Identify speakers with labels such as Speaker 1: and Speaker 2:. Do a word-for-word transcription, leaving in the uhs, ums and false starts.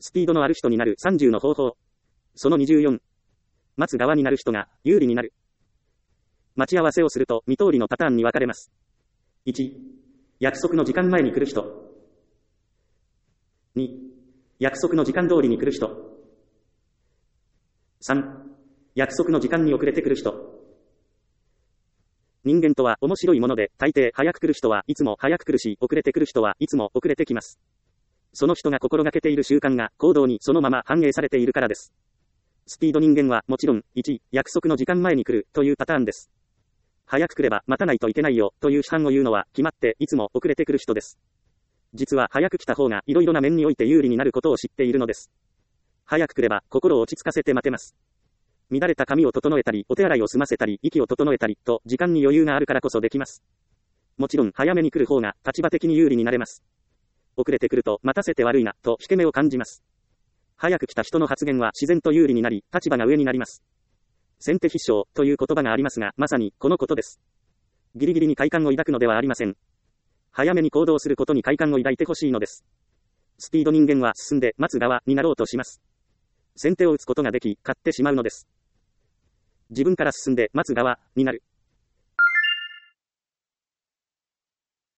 Speaker 1: スピードのある人になるさんじゅうの方法。そのにじゅうよん。待つ側になる人が有利になる。待ち合わせをするとに通りのパターンに分かれます。いち、約束の時間前に来る人。に、約束の時間通りに来る人。さん、約束の時間に遅れてくる人。人間とは面白いもので、大抵早く来る人はいつも早く来るし、遅れてくる人はいつも遅れてきます。その人が心がけている習慣が行動にそのまま反映されているからです。スピード人間はもちろん、いち、約束の時間前に来るというパターンです。早く来れば待たないといけないよという批判を言うのは決まっていつも遅れてくる人です。実は早く来た方がいろいろな面において有利になることを知っているのです。早く来れば心を落ち着かせて待てます。乱れた髪を整えたり、お手洗いを済ませたり、息を整えたりと時間に余裕があるからこそできます。もちろん早めに来る方が立場的に有利になれます。遅れてくると待たせて悪いなと引け目を感じます。早く来た人の発言は自然と有利になり、立場が上になります。先手必勝という言葉がありますが、まさにこのことです。ギリギリに快感を抱くのではありません。早めに行動することに快感を抱いてほしいのです。スピード人間は進んで待つ側になろうとします。先手を打つことができ、勝ってしまうのです。自分から進んで待つ側になる。